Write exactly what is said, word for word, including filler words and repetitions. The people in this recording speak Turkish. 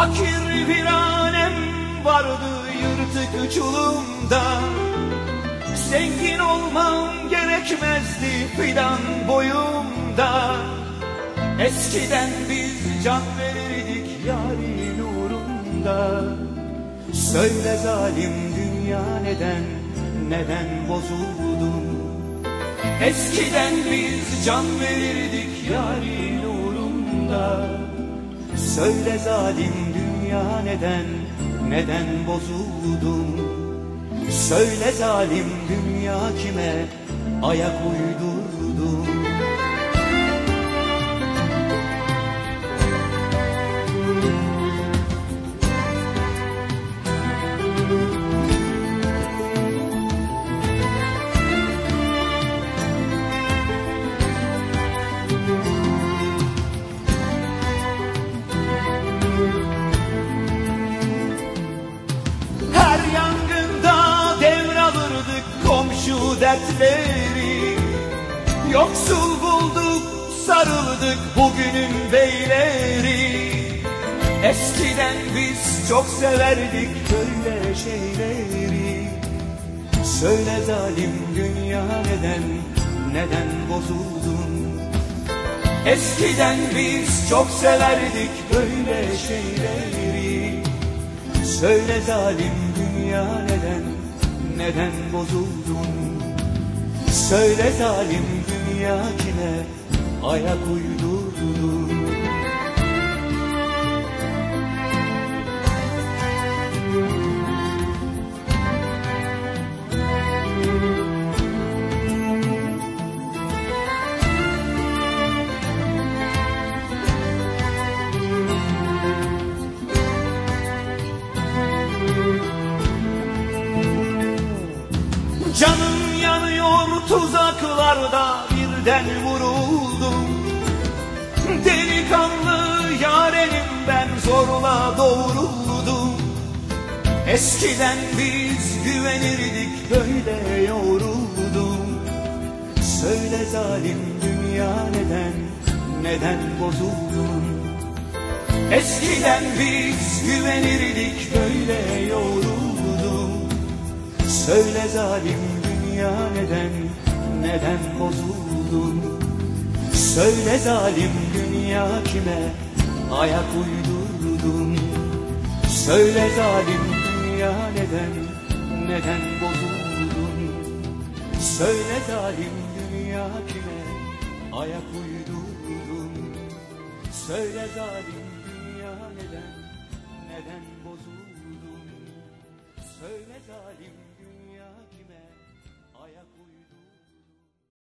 Fakir bir annem vardı yırtık uçulumda. Zengin olmam gerekmezdi fidan boyumda. Eskiden biz can verirdik yârin uğrunda. Söyle zalim dünya neden, neden bozuldun? Eskiden biz can verirdik yârin uğrunda. Söyle zalim dünya neden, neden bozuldun? Söyle zalim dünya kime ayak uydurdun? Komşu dertleri, yoksul bulduk sarıldık bugünün beyleri. Eskiden biz çok severdik böyle şeyleri. Söyle zalim dünya neden, neden bozuldun? Eskiden biz çok severdik böyle şeyleri. Söyle zalim dünya neden, neden bozuldun? Söyle zalim dünya kime ayak uydurdun? Canım yanıyor tuzaklarda birden vuruldum. Delikanlı yarenim ben zorla doğruldum. Eskiden biz güvenirdik böyle yoruldum. Söyle zalim dünya neden, neden bozuldun? Eskiden biz güvenirdik böyle yoruldum. Söyle zalim dünya neden, neden bozuldun? Söyle zalim dünya kime ayak uydurdun? Söyle zalim dünya neden, neden bozuldun? Söyle zalim dünya kime ayak uydurdun? Söyle zalim